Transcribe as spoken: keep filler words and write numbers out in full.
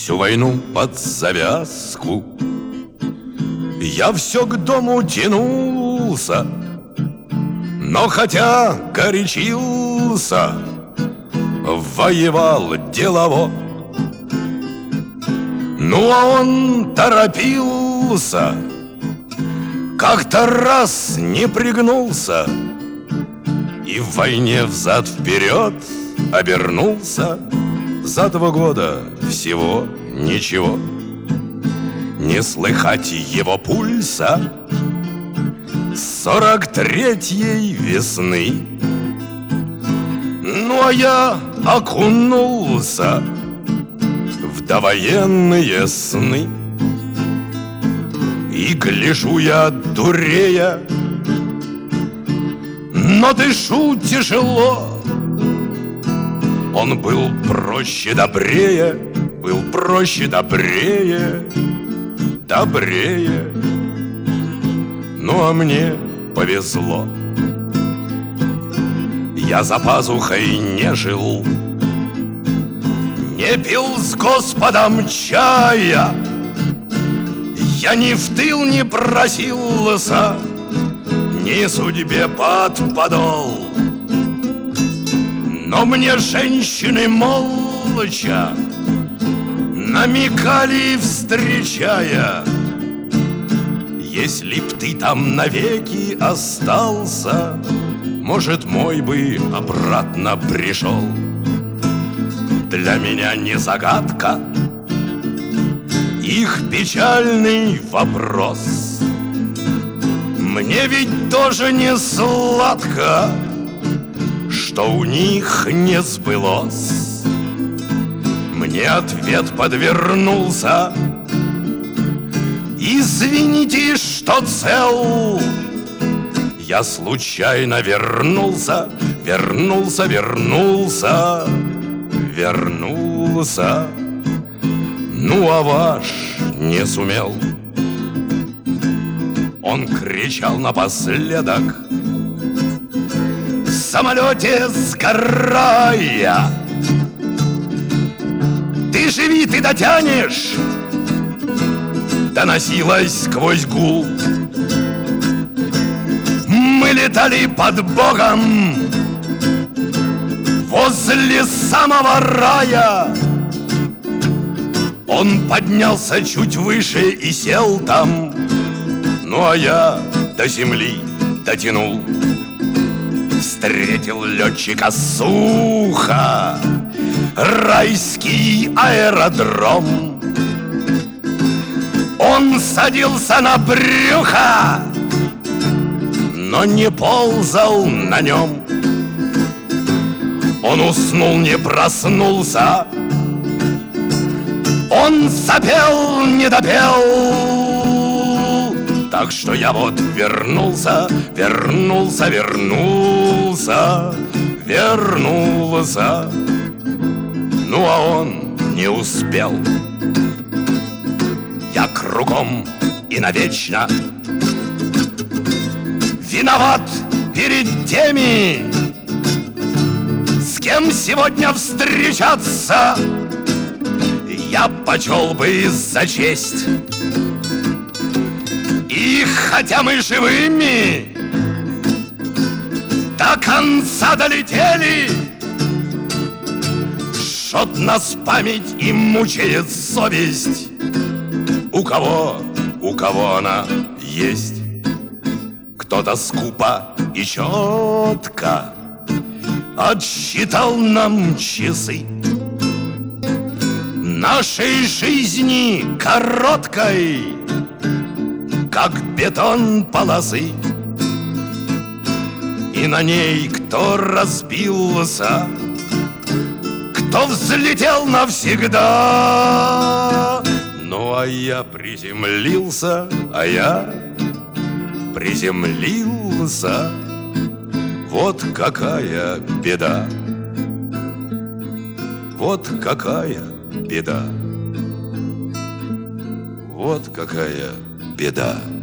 всю войну под завязку я все к дому тянулся, но хотя горячился, воевал делово. Ну а он торопился, как-то раз не пригнулся и в войне взад-вперед обернулся. За два года всего ничего, не слыхать его пульса сорок третьей весны. Ну а я окунулся в довоенные сны, и гляжу я дурея, но дышу тяжело. Он был проще, добрее, был проще, добрее, добрее. Ну а мне повезло. Я за пазухой не жил, не пил с Господом чая, я ни в тыл не просился, ни судьбе под подол. Но мне женщины молча намекали, встречая: если б ты там навеки остался, может, мой бы обратно пришел. Для меня не загадка их печальный вопрос. Мне ведь тоже не сладко, что у них не сбылось. Мне ответ подвернулся: извините, что цел. Я случайно вернулся, вернулся, вернулся, вернулся. Ну а ваш не сумел. Он кричал напоследок, в самолете сгорая: ты живи, ты дотянешь. Доносилось сквозь гул. Мы летали под Богом возле самого рая. Он поднялся чуть выше и сел там, ну а я до земли дотянул. Встретил летчика сухо райский аэродром. Он садился на брюхо, но не ползал на нем. Он уснул, не проснулся. Он запел, не допел. Так что я вот вернулся, вернулся, вернулся, вернулся. Ну а он не успел. Я кругом и навечно виноват перед теми, с кем сегодня встречаться я почел бы за честь. И хотя мы живыми до конца долетели, жжет нас память и мучает совесть. У кого, у кого она есть. Кто-то скупо и четко отсчитал нам часы нашей жизни короткой, как бетон полосы. И на ней кто разбился, кто взлетел навсегда. Ну а я приземлился, а я приземлился. Вот какая беда, вот какая беда, вот какая беда.